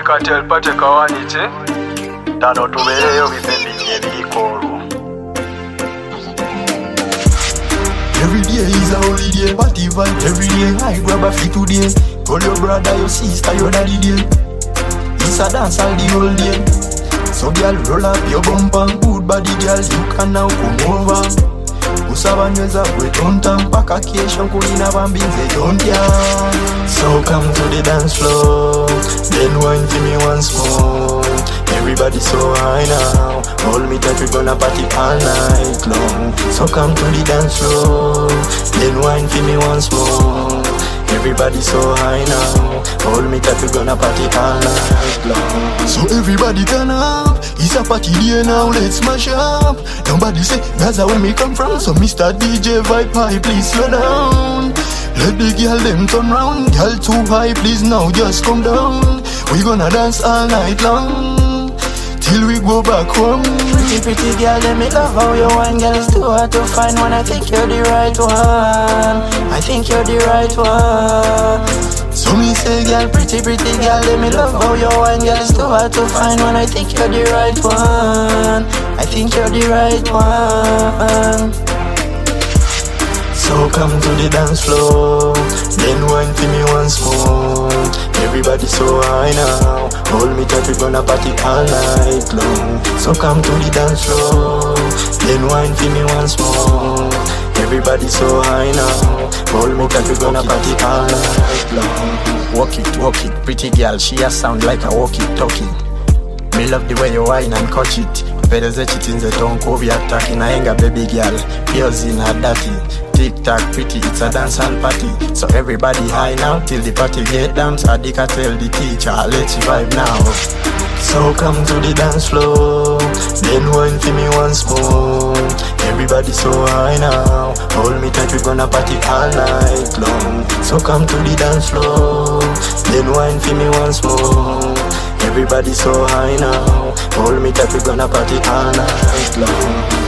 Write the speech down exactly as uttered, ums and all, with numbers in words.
Cartel Party kawanite tano tubereyo bipembi ebikoro. Every day is a holiday, party vibe every day. I grab a fee today. Call your brother, your sister, your daddy day. It's a dance all the whole day. So girl, roll up your bumper. Good body girl, you can now come over. Usaba nyweza kwetonta mpaka kesho kulina bambinze dontia. So come to the dance floor, then wine for me once more. Everybody so high now, hold me tight, we gonna party all night long. So come to the dance floor, then wine for me once more. Everybody so high now, hold me tight, we gonna party all night long. So everybody turn up, it's a party day now, let's smash up. Nobody say, that's where me come from, so Mister D J vibe high, please slow down. Let the girl them turn round, girl too high, please now just come down. We gonna dance all night long, till we go back home. Pretty, pretty girl, let me love how you wine. Girl, it's too hard to find one. I think you're the right one. I think you're the right one. So me say, girl, Pretty, pretty girl, let me love how you wine. Girl, it's too hard to find one. I think you're the right one. I think you're the right one. so come to the dance floor, then wine for me once more. Everybody so high now, hold me tight, we gonna party all night long. So come to the dance floor, then wine for me once more. Everybody so high now, hold me tight, we gonna party all night long. Walk it, walk it, pretty girl, she a sound like a walkie-talkie. Me love the way you whine and catch it. Pedeze chitinze tonko vi attack in a henga baby girl. Yours in a dirty. Tick-tack pretty, it's a dance hall party. So everybody high now till the party get down. Adika tell the teacher, let's vibe now. So come to the dance floor, then wine for me once more. Everybody so high now, hold me tight, we gonna party all night long. So come to the dance floor, then wine for me once more. Everybody so high now, hold me tight, we gonna party all night long.